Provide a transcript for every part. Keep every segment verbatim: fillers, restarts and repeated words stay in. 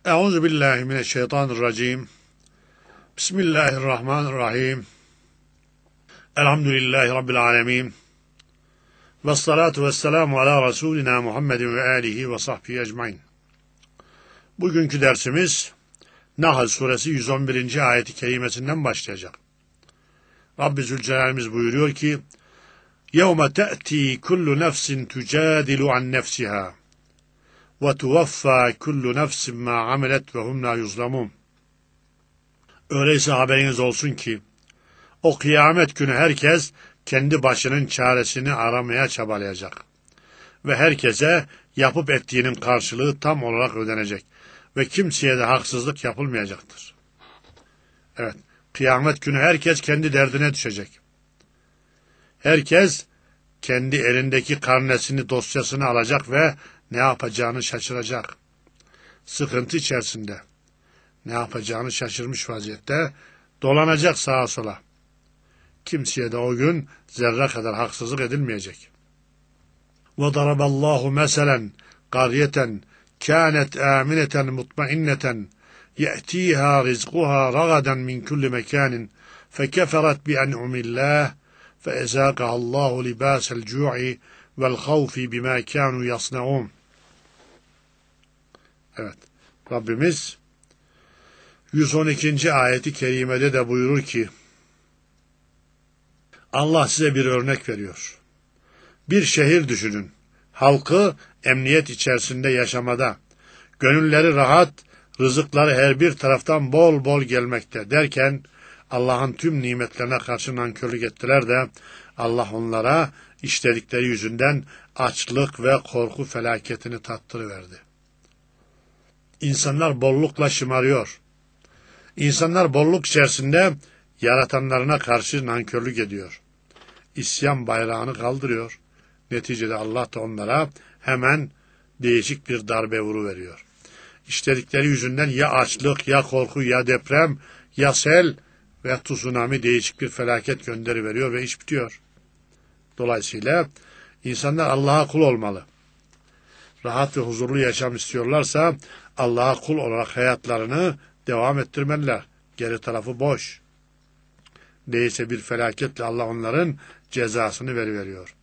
Euzu billahi mineşşeytanirracim. Bismillahirrahmanirrahim. Elhamdülillahi rabbil alamin. Ves salatu vesselamu ala Resulina Muhammedin ve alihi ve sahbihi ecmaîn. Bugünkü dersimiz Nahl suresi yüz on birinci ayeti kerimesinden başlayacak. Rabbi Zülcelal'imiz buyuruyor ki: "Yevme te'ti kullu nefsin tujadilu an nefsiha ve tuvaffa kullu nefsin ma amilet ve hum la yuzlamun." Öyleyse haberiniz olsun ki o kıyamet günü herkes kendi başının çaresini aramaya çabalayacak ve herkese yapıp ettiğinin karşılığı tam olarak ödenecek ve kimseye de haksızlık yapılmayacaktır. Evet, kıyamet günü herkes kendi derdine düşecek. Herkes kendi elindeki karnesini, dosyasını alacak ve ne yapacağını şaşıracak. Sıkıntı içerisinde, ne yapacağını şaşırmış vaziyette dolanacak sağa sola. Kimseye de o gün zerre kadar haksızlık edilmeyecek. وَضَرَبَ اللّٰهُ مَسَلًا قَرْيَةً كَانَتْ آمِنَةً مُطْمَئِنَّةً يَأْتِيهَا رِزْقُهَا رَغَدًا مِنْ كُلِّ مَكَانٍ فَكَفَرَتْ بِأَنْعُمِ اللّٰهِ فَاَزَاقَهَا اللّٰهُ لِبَاسَ الْجُوعِ وَالْخَوْفِ بِمَا كَانُوا يَصْنَعُونَ. Evet, Rabbimiz yüz on ikinci ayeti kerimede de buyurur ki, Allah size bir örnek veriyor. Bir şehir düşünün. Halkı emniyet içerisinde yaşamada, gönülleri rahat, rızıkları her bir taraftan bol bol gelmekte derken Allah'ın tüm nimetlerine karşı nankörlük ettiler de Allah onlara işledikleri yüzünden açlık ve korku felaketini tattırıverdi. İnsanlar bollukla şımarıyor. İnsanlar bolluk içerisinde yaratanlarına karşı nankörlük ediyor. İsyan bayrağını kaldırıyor. Neticede Allah da onlara hemen değişik bir darbe vuruveriyor. İşledikleri yüzünden ya açlık, ya korku, ya deprem, ya sel ve tsunami değişik bir felaket gönderiveriyor ve iş bitiyor. Dolayısıyla insanlar Allah'a kul olmalı. Rahat ve huzurlu yaşam istiyorlarsa Allah'a kul olarak hayatlarını devam ettirmeliler. Geri tarafı boş. Değilse bir felaketle Allah onların cezasını veriveriyor.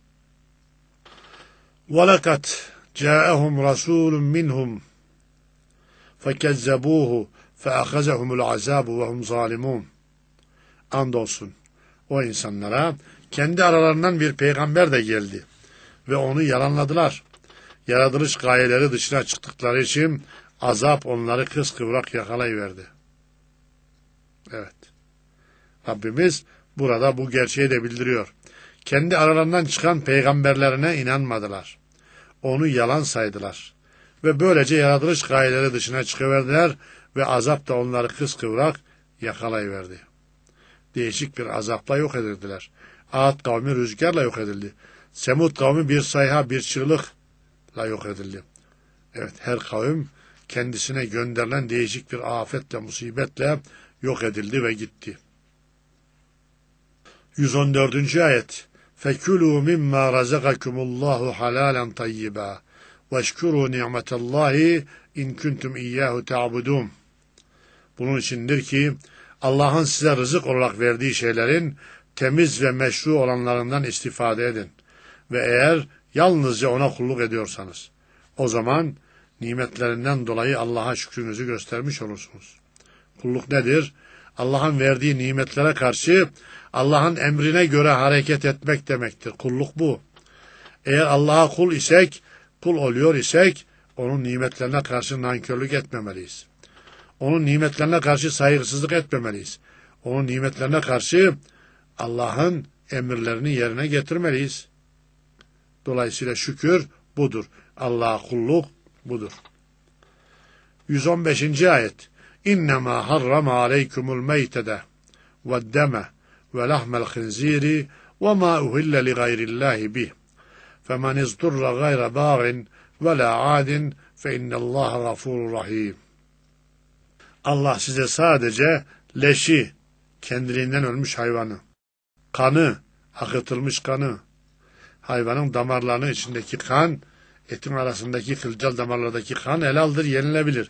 وَلَقَدْ جَاءَهُمْ رَسُولٌ مِّنْهُمْ فَكَذَّبُوهُ فَأَخَذَهُمُ الْعَذَابُ وَهُمْ ظَالِمُونَ. Andolsun o insanlara kendi aralarından bir peygamber de geldi ve onu yalanladılar. Yaratılış gayeleri dışına çıktıkları için azap onları kıskıvrak yakalayıverdi. Evet. Rabbimiz burada bu gerçeği de bildiriyor. Kendi aralarından çıkan peygamberlerine inanmadılar. Onu yalan saydılar. Ve böylece yaratılış gayeleri dışına çıkıverdiler ve azap da onları kıskıvrak yakalayıverdi. Değişik bir azapla yok edildiler. Ad kavmi rüzgarla yok edildi. Semud kavmi bir sayha, bir çığlıkla yok edildi. Evet, her kavim kendisine gönderilen değişik bir afetle, musibetle yok edildi ve gitti. yüz on dördüncü ayet. فَكُلُوا مِمَّا رَزَقَكُمُ اللّٰهُ حَلَالًا طَيِّبًا وَاشْكُرُوا نِعْمَةَ اللّٰهِ اِنْ كُنْتُمْ اِيَّاهُ تَعْبُدُونَ. Bunun içindir ki Allah'ın size rızık olarak verdiği şeylerin temiz ve meşru olanlarından istifade edin. Ve eğer yalnızca ona kulluk ediyorsanız, o zaman nimetlerinden dolayı Allah'a şükrünüzü göstermiş olursunuz. Kulluk nedir? Allah'ın verdiği nimetlere karşı Allah'ın emrine göre hareket etmek demektir. Kulluk bu. Eğer Allah'a kul isek, kul oluyor isek, onun nimetlerine karşı nankörlük etmemeliyiz. Onun nimetlerine karşı saygısızlık etmemeliyiz. Onun nimetlerine karşı Allah'ın emirlerini yerine getirmeliyiz. Dolayısıyla şükür budur. Allah'a kulluk budur. yüz on beşinci ayet. İnnemâ harrama aleykumul meytede ve'd-deme ve lahmel khinziri ve mâ uhille li gayrillâhi bih. Femen izdurra gayre bâgin ve lâ âdin fe innallâhe gafûrur rahîm. Allah size sadece leşi, kendiliğinden ölmüş hayvanı, kanı, akıtılmış kanı, hayvanın damarlarının içindeki kan, etin arasındaki kılcal damarlardaki kan helaldir, yenilebilir.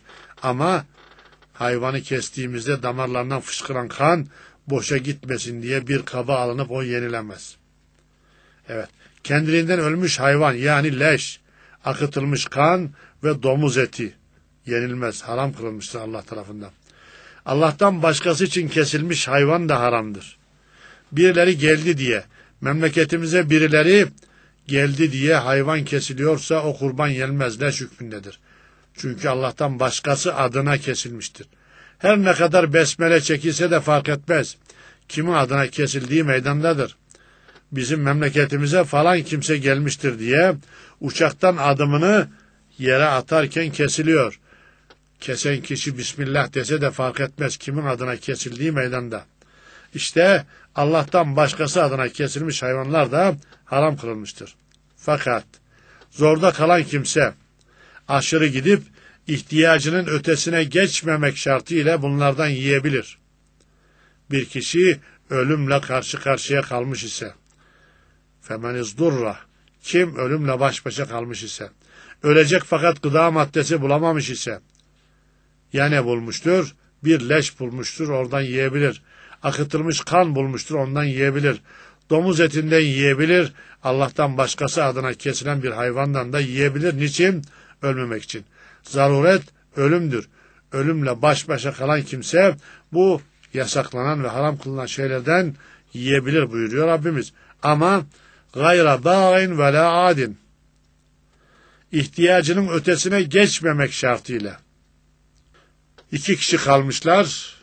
Ama hayvanı kestiğimizde damarlarından fışkıran kan boşa gitmesin diye bir kaba alınıp o yenilemez. Evet, kendiliğinden ölmüş hayvan yani leş, akıtılmış kan ve domuz eti yenilmez, haram kılınmıştır Allah tarafından. Allah'tan başkası için kesilmiş hayvan da haramdır. Birileri geldi diye, memleketimize birileri geldi diye hayvan kesiliyorsa o kurban yenmez, leş hükmündedir. Çünkü Allah'tan başkası adına kesilmiştir. Her ne kadar besmele çekilse de fark etmez. Kimin adına kesildiği meydandadır. Bizim memleketimize falan kimse gelmiştir diye uçaktan adımını yere atarken kesiliyor. Kesen kişi Bismillah dese de fark etmez kimin adına kesildiği meydanda. İşte Allah'tan başkası adına kesilmiş hayvanlar da haram kılınmıştır. Fakat zorda kalan kimse aşırı gidip ihtiyacının ötesine geçmemek şartıyla bunlardan yiyebilir. Bir kişi ölümle karşı karşıya kalmış ise, femeniz durra, kim ölümle baş başa kalmış ise, ölecek fakat gıda maddesi bulamamış ise, ya ne bulmuştur? Bir leş bulmuştur, oradan yiyebilir. Akıtılmış kan bulmuştur, ondan yiyebilir. Domuz etinden yiyebilir. Allah'tan başkası adına kesilen bir hayvandan da yiyebilir. Niçin? Ölmemek için. Zaruret ölümdür. Ölümle baş başa kalan kimse bu yasaklanan ve haram kılınan şeylerden yiyebilir buyuruyor Rabbimiz. Ama gayra bâin ve la adin. İhtiyacının ötesine geçmemek şartıyla. İki kişi kalmışlar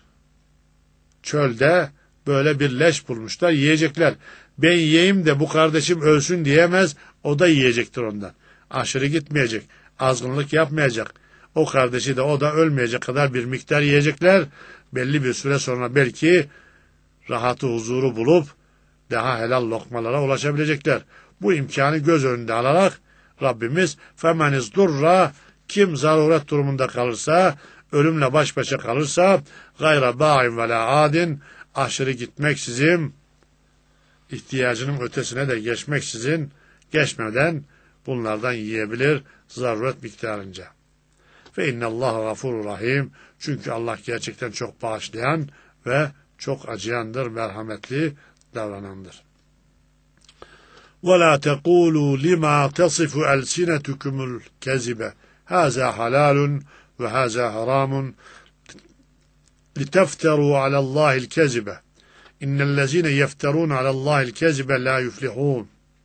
çölde, böyle bir leş bulmuşlar, yiyecekler. Ben yiyeyim de bu kardeşim ölsün diyemez, o da yiyecektir ondan. Aşırı gitmeyecek, azgınlık yapmayacak. O kardeşi de o da ölmeyecek kadar bir miktar yiyecekler. Belli bir süre sonra belki rahatı, huzuru bulup daha helal lokmalara ulaşabilecekler. Bu imkanı göz önünde alarak Rabbimiz femeniz durra, kim zaruret durumunda kalırsa, ölümle baş başa kalırsa, gayra bâin ve la adin, aşırı gitmeksizin, ihtiyacının ötesine de geçmeksizin, geçmeden bunlardan yiyebilir zaruret miktarınca. Ve innallâhe gafurur rahim, çünkü Allah gerçekten çok bağışlayan ve çok acıyandır, merhametli davranandır. وَلَا تَقُولُوا لِمَا تَصِفُ أَلْسِنَتُكُمُ الْكَذِبَ هَذَا حَلَالٌ وَهَذَا حَرَامٌ لِتَفْتَرُوا عَلَى اللّٰهِ الْكَذِبَ اِنَّ الَّذ۪ينَ يَفْتَرُونَ عَلَى اللّٰهِ الْكَذِبَ لَا يُفْلِحُونَ.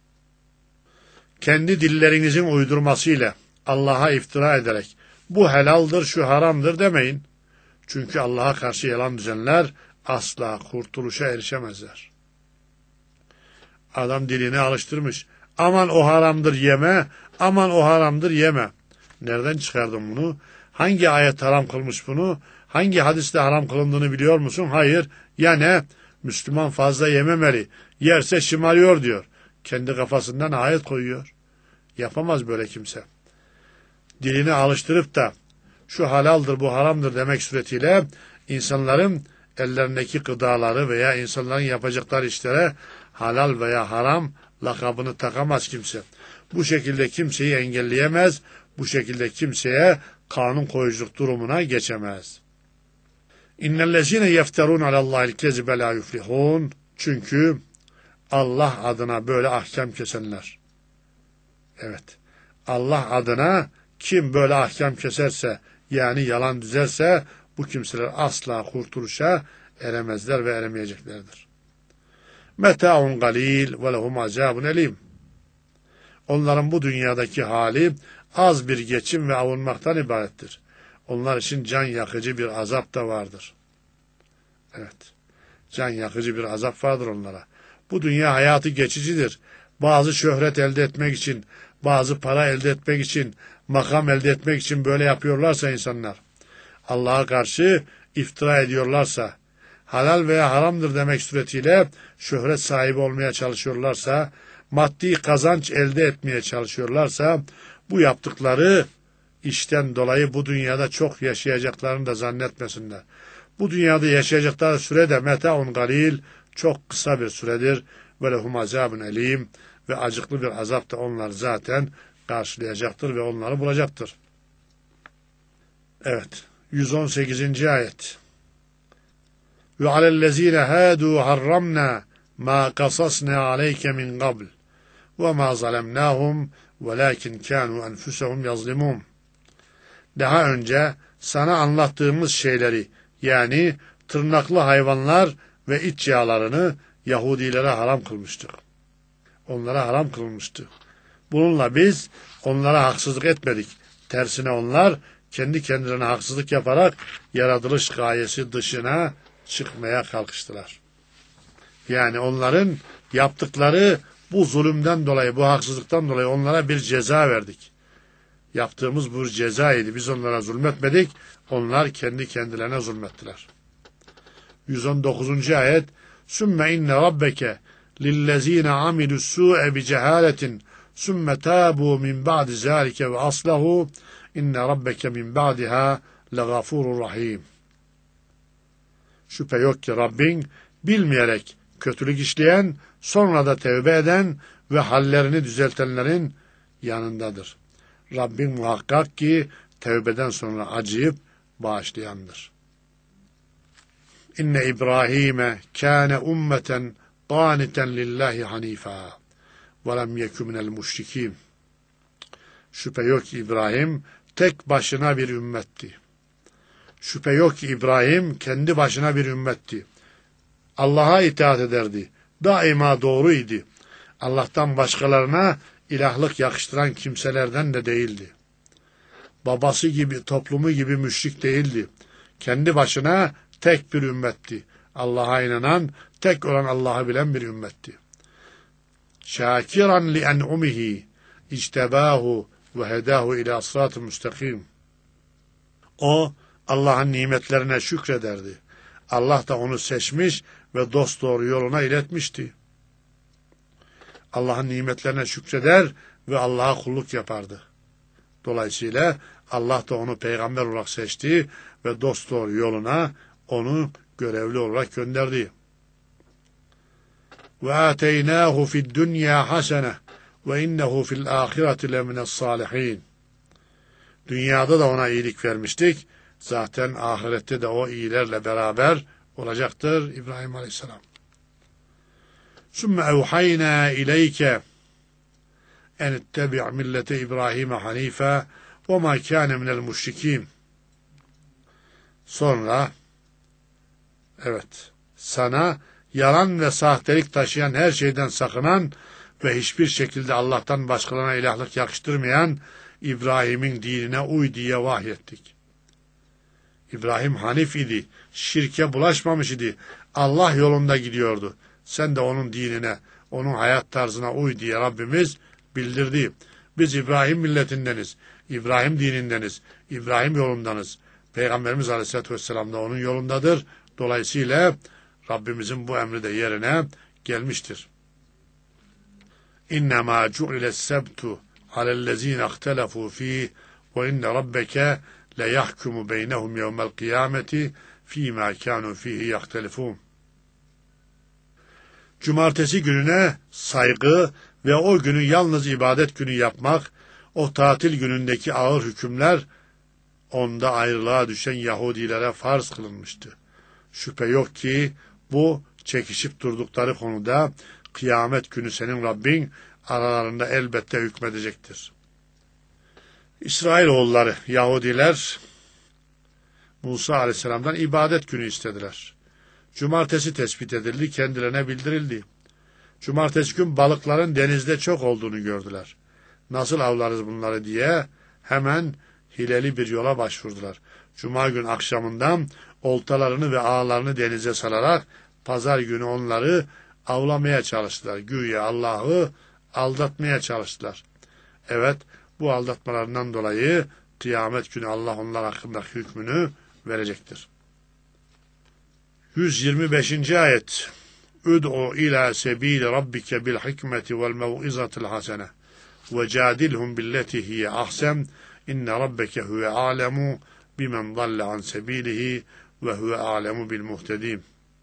Kendi dillerinizin uydurmasıyla Allah'a iftira ederek bu helaldir, şu haramdır demeyin. Çünkü Allah'a karşı yalan düzenler asla kurtuluşa erişemezler. Adam dilini alıştırmış. Aman o haramdır yeme, aman o haramdır yeme. Nereden çıkardın bunu? Hangi ayet haram kılmış bunu? Hangi hadiste haram kılındığını biliyor musun? Hayır. Ya ne? Müslüman fazla yememeli. Yerse şımarıyor diyor. Kendi kafasından ayet koyuyor. Yapamaz böyle kimse. Dilini alıştırıp da şu halaldir, bu haramdır demek suretiyle insanların ellerindeki gıdaları veya insanların yapacakları işlere halal veya haram lakabını takamaz kimse. Bu şekilde kimseyi engelleyemez, bu şekilde kimseye kanun koyuculuk durumuna geçemez. İnnellezine yefterun alallahil kezibe la yuflihun. Çünkü Allah adına böyle ahkam kesenler. Evet. Allah adına kim böyle ahkam keserse, yani yalan düzerse, bu kimseler asla kurtuluşa eremezler ve eremeyeceklerdir. Meta'un galil ve lehum azabun elim. Onların bu dünyadaki hali az bir geçim ve avunmaktan ibarettir. Onlar için can yakıcı bir azap da vardır. Evet. Can yakıcı bir azap vardır onlara. Bu dünya hayatı geçicidir. Bazı şöhret elde etmek için, bazı para elde etmek için, makam elde etmek için böyle yapıyorlarsa insanlar, Allah'a karşı iftira ediyorlarsa, halal veya haramdır demek suretiyle şöhret sahibi olmaya çalışıyorlarsa, maddi kazanç elde etmeye çalışıyorlarsa, bu yaptıkları işten dolayı bu dünyada çok yaşayacaklarını da zannetmesinler. Bu dünyada yaşayacakları süre de meta'un galil, çok kısa bir süredir. Ve lehum azabun elim, ve acıklı bir azap da onlar zaten karşılayacaktır ve onları bulacaktır. Evet, yüz on sekizinci ayet. Ve alellezine hadu harramna ma qasasna aleyke min qabl ve ma zalemnahum velakin kanu enfusahum yazlimun. Daha önce sana anlattığımız şeyleri, yani tırnaklı hayvanlar ve iç yağlarını Yahudilere haram kılmıştık. Onlara haram kılmıştı. Bununla biz onlara haksızlık etmedik. Tersine onlar kendi kendilerine haksızlık yaparak yaratılış gayesi dışına çıkmaya kalkıştılar. Yani onların yaptıkları bu zulümden dolayı, bu haksızlıktan dolayı onlara bir ceza verdik. Yaptığımız bu cezaydı. Biz onlara zulmetmedik. Onlar kendi kendilerine zulmettiler. yüz on dokuzuncu ayet. Sümme inne rabbeke lillezine amilus su'e bi cehaletin sümme tabu min ba'di zâlike ve aslahu inne rabbeke min ba'diha legafurur rahim. Şüphe yok ki Rabbin bilmeyerek kötülük işleyen, sonra da tevbe eden ve hallerini düzeltenlerin yanındadır. Rabbin muhakkak ki tevbeden sonra acıyıp bağışlayandır. İnne İbrahim'e kâne ummeten qâniten lillahi hanîfâ ve lem yekû minel müşrikîn. Şüphe yok ki İbrahim tek başına bir ümmetti. Şüphe yok ki İbrahim kendi başına bir ümmetti. Allah'a itaat ederdi. Daima doğruydu. Allah'tan başkalarına ilahlık yakıştıran kimselerden de değildi. Babası gibi, toplumu gibi müşrik değildi. Kendi başına tek bir ümmetti. Allah'a inanan, tek olan Allah'ı bilen bir ümmetti. Şakiran li en'umihi ictebahu ve hedahu ila sırat-ı müstakim. O Allah'ın nimetlerine şükrederdi. Allah da onu seçmiş ve dosdoğru yoluna iletmişti. Allah'ın nimetlerine şükreder ve Allah'a kulluk yapardı. Dolayısıyla Allah da onu peygamber olarak seçti ve dosdoğru yoluna onu görevli olarak gönderdi. Ve ateynahu fid dunya hasene ve innehu fil ahireti lemines salihin. Dünyada da ona iyilik vermiştik. Zaten ahirette de o iyilerle beraber olacaktır İbrahim Aleyhisselam. Sümme evhayna ileyke en ettebi' millete İbrahim hanife ve ma kâne minel müşrikîn. Sonra evet sana yalan ve sahtelik taşıyan, her şeyden sakınan ve hiçbir şekilde Allah'tan başkalarına ilahlık yakıştırmayan İbrahim'in dinine uy diye vahyettik. İbrahim Hanif idi, şirke bulaşmamış idi, Allah yolunda gidiyordu. Sen de onun dinine, onun hayat tarzına uy diye Rabbimiz bildirdi. Biz İbrahim milletindeniz, İbrahim dinindeniz, İbrahim yolundanız. Peygamberimiz Aleyhisselatü Vesselam da onun yolundadır. Dolayısıyla Rabbimizin bu emri de yerine gelmiştir. İnnemâ cu'iles sebtu alellezîne ihtelefû fîh ve inne rabbeke le yahkumu beynehum yevmel kıyameti fîmâ kânû fîhî yahtelifûn. Cumartesi gününe saygı ve o günü yalnız ibadet günü yapmak, o tatil günündeki ağır hükümler onda ayrılığa düşen Yahudilere farz kılınmıştı. Şüphe yok ki bu çekişip durdukları konuda kıyamet günü senin Rabbin aralarında elbette hükmedecektir. İsrailoğulları Yahudiler Musa Aleyhisselam'dan ibadet günü istediler. Cumartesi tespit edildi, kendilerine bildirildi. Cumartesi gün balıkların denizde çok olduğunu gördüler. Nasıl avlarız bunları diye hemen hileli bir yola başvurdular. Cuma gün akşamından oltalarını ve ağlarını denize salarak pazar günü onları avlamaya çalıştılar. Güya Allah'ı aldatmaya çalıştılar. Evet, bu aldatmalarından dolayı kıyamet günü Allah onlar hakkındaki hükmünü verecektir. yüz yirmi beşinci ayet. Ud'u ila sebil rabbike bil hikmeti vel mev'izatil hasene ve cadilhum billeti hiye ahsen inne rabbeke huve alemu bimen dalle an sebilihi ve huve alemu bil muhtedin.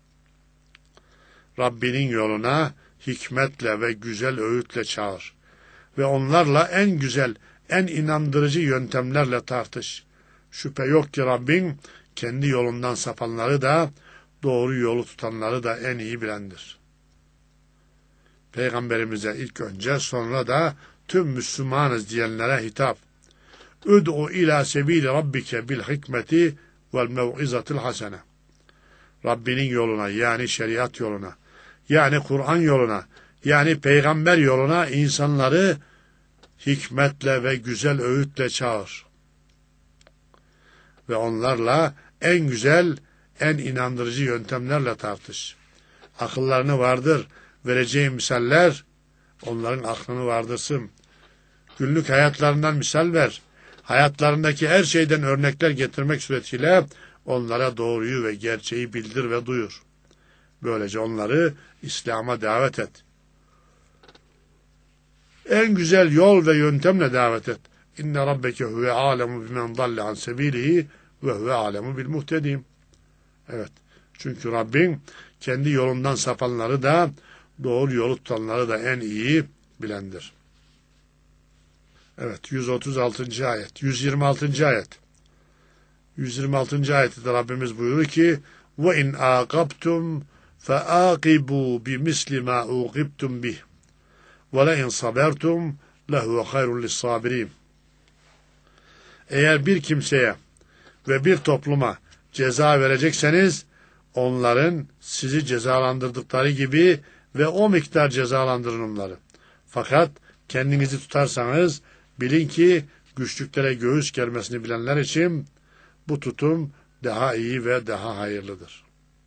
Rabbinin yoluna hikmetle ve güzel öğütle çağır ve onlarla en güzel, en inandırıcı yöntemlerle tartış. Şüphe yok ki Rabbin kendi yolundan sapanları da doğru yolu tutanları da en iyi bilendir. Peygamberimize ilk önce sonra da tüm Müslümanız diyenlere hitap. Üd'u ila sebili rabbike bil hikmeti vel mev'izatil hasene. Rabbinin yoluna yani şeriat yoluna yani Kur'an yoluna yani peygamber yoluna insanları hikmetle ve güzel öğütle çağır. Ve onlarla en güzel, en inandırıcı yöntemlerle tartış. Akıllarını vardır, vereceğin misaller onların aklını vardırsın. Günlük hayatlarından misal ver. Hayatlarındaki her şeyden örnekler getirmek suretiyle onlara doğruyu ve gerçeği bildir ve duyur. Böylece onları İslam'a davet et. En güzel yol ve yöntemle davet et. İnne rabbeke huve alemu bimen dalle an sebilihi ve huve alemu bil muhtedin. Evet. Çünkü Rabbin kendi yolundan sapanları da doğru yolu tutanları da en iyi bilendir. Evet. yüz otuz altıncı ayet. yüz yirmi altıncı ayet. yüz yirmi altıncı ayette de Rabbimiz buyurur ki ve in aqabtum faaqibu bimisli ma uqibtum bih ve la in sabertum lehu hayrun lis-sabirin. Eğer bir kimseye ve bir topluma ceza verecekseniz onların sizi cezalandırdıkları gibi ve o miktar cezalandırın onları. Fakat kendinizi tutarsanız bilin ki güçlüklere göğüs germesini bilenler için bu tutum daha iyi ve daha hayırlıdır.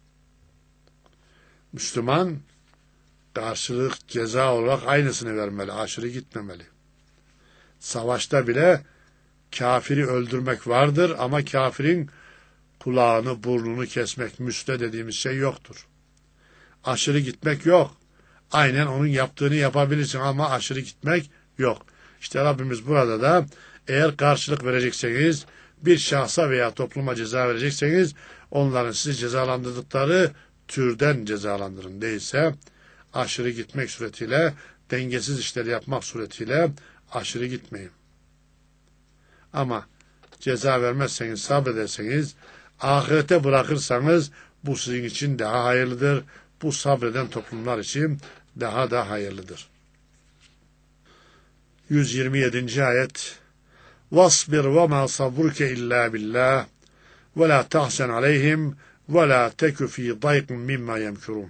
Müslüman karşılık ceza olarak aynısını vermeli, aşırı gitmemeli. Savaşta bile kafiri öldürmek vardır ama kafirin kulağını, burnunu kesmek, müste dediğimiz şey yoktur. Aşırı gitmek yok. Aynen onun yaptığını yapabilirsin ama aşırı gitmek yok. İşte Rabbimiz burada da eğer karşılık verecekseniz, bir şahsa veya topluma ceza verecekseniz, onların sizi cezalandırdıkları türden cezalandırın. Değilse aşırı gitmek suretiyle, dengesiz işleri yapmak suretiyle aşırı gitmeyin. Ama ceza vermezseniz, sabrederseniz, ahirete bırakırsanız bu sizin için daha hayırlıdır. Bu sabreden toplumlar için daha da hayırlıdır. yüz yirmi yedinci ayet. وَاصْبِرْ وَمَا صَبْرُكَ إِلَّا بِاللّٰهِ وَلَا تَحْسَنْ عَلَيْهِمْ وَلَا تَكُ ف۪ي ضَيْقٍ مِمَّا يَمْكُرُونَ.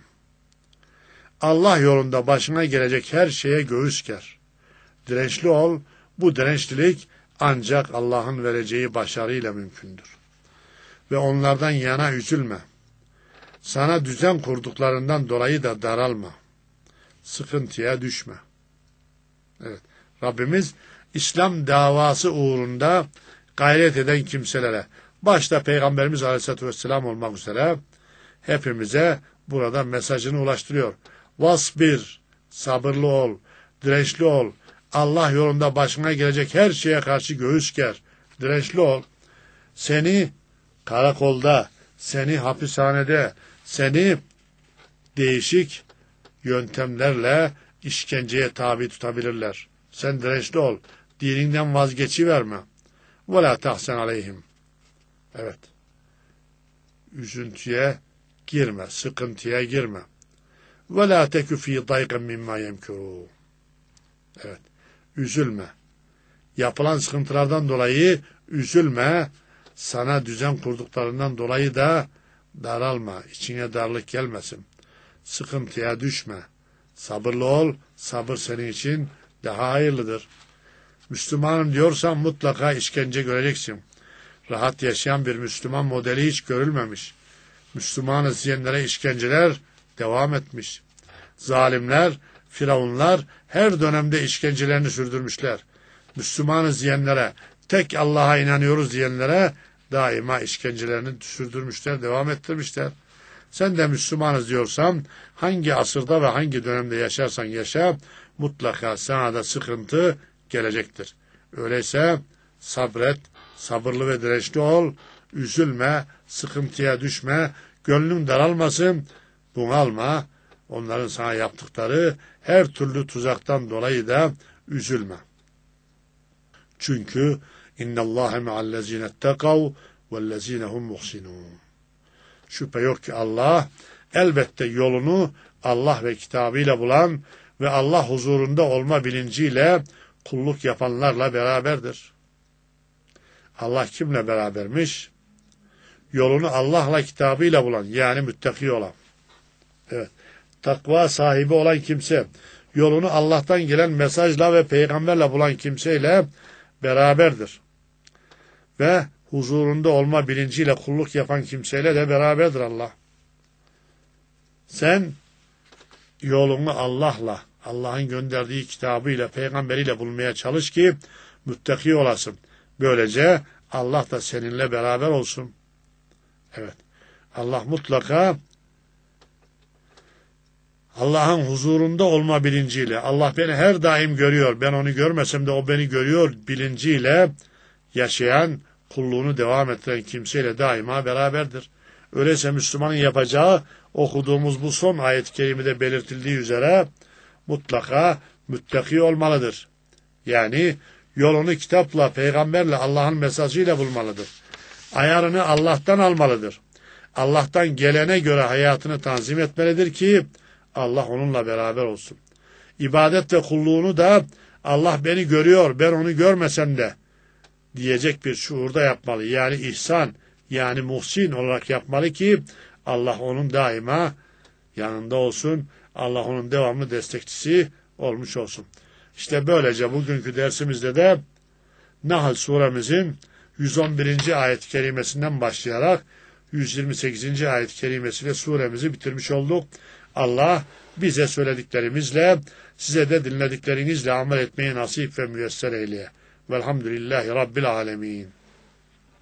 Allah yolunda başına gelecek her şeye göğüs ger. Dirençli ol, bu dirençlilik ancak Allah'ın vereceği başarıyla mümkündür. Ve onlardan yana üzülme. Sana düzen kurduklarından dolayı da daralma. Sıkıntıya düşme. Evet, Rabbimiz İslam davası uğrunda gayret eden kimselere, başta Peygamberimiz Aleyhisselatü Vesselam olmak üzere hepimize burada mesajını ulaştırıyor. Vasbir, sabırlı ol, dirençli ol, Allah yolunda başına gelecek her şeye karşı göğüs ger, dirençli ol. Seni karakolda, seni hapishanede, seni değişik yöntemlerle işkenceye tabi tutabilirler. Sen dirençli ol, dininden vazgeçiverme. وَلَا تَحْسَنْ عَلَيْهِمْ. Evet. Üzüntüye girme, sıkıntıya girme. وَلَا تَكُ ف۪ي ضَيْقًا مِمَّا يَمْكُرُونَ. Evet. Üzülme. Yapılan sıkıntılardan dolayı üzülme. Sana düzen kurduklarından dolayı da daralma. İçine darlık gelmesin. Sıkıntıya düşme. Sabırlı ol. Sabır senin için daha hayırlıdır. Müslümanım diyorsan mutlaka işkence göreceksin. Rahat yaşayan bir Müslüman modeli hiç görülmemiş. Müslümanız diyenlere işkenceler devam etmiş. Zalimler, firavunlar her dönemde işkencelerini sürdürmüşler. Müslümanız diyenlere, tek Allah'a inanıyoruz diyenlere daima işkencelerini sürdürmüşler, devam ettirmişler. Sen de Müslümanız diyorsan hangi asırda ve hangi dönemde yaşarsan yaşa, mutlaka sana da sıkıntı gelecektir. Öyleyse sabret, sabırlı ve dirençli ol, üzülme, sıkıntıya düşme, gönlün daralmasın, bunalma. Onların sana yaptıkları her türlü tuzaktan dolayı da üzülme. Çünkü İnnallâhe me'allezîne ettekav vellezîne hum muhsinûn. Şüphe yok ki Allah elbette yolunu Allah ve kitabıyla bulan ve Allah huzurunda olma bilinciyle kulluk yapanlarla beraberdir. Allah kimle berabermiş? Yolunu Allah'la kitabıyla bulan, yani müttaki olan. Evet. Takva sahibi olan kimse, yolunu Allah'tan gelen mesajla ve peygamberle bulan kimseyle beraberdir. Ve huzurunda olma bilinciyle kulluk yapan kimseyle de beraberdir Allah. Sen yolunu Allah'la, Allah'ın gönderdiği kitabıyla, peygamberiyle bulmaya çalış ki müttaki olasın. Böylece Allah da seninle beraber olsun. Evet. Allah mutlaka Allah'ın huzurunda olma bilinciyle, Allah beni her daim görüyor, ben onu görmesem de o beni görüyor bilinciyle yaşayan, kulluğunu devam ettiren kimseyle daima beraberdir. Öyleyse Müslümanın yapacağı, okuduğumuz bu son ayet-i kerimede belirtildiği üzere mutlaka müttaki olmalıdır. Yani yolunu kitapla, peygamberle, Allah'ın mesajıyla bulmalıdır. Ayarını Allah'tan almalıdır. Allah'tan gelene göre hayatını tanzim etmelidir ki Allah onunla beraber olsun. İbadet ve kulluğunu da Allah beni görüyor, ben onu görmesem de diyecek bir şuurda yapmalı. Yani ihsan, yani muhsin olarak yapmalı ki Allah onun daima yanında olsun. Allah onun devamlı destekçisi olmuş olsun. İşte böylece bugünkü dersimizde de Nahl suremizin yüz on birinci ayet-i kerimesinden başlayarak yüz yirmi sekizinci ayet-i kerimesiyle suremizi bitirmiş olduk. Allah bize söylediklerimizle, size de dinlediklerinizle amel etmeyi nasip ve müyesser eyleye. Velhamdülillahi Rabbil alemin.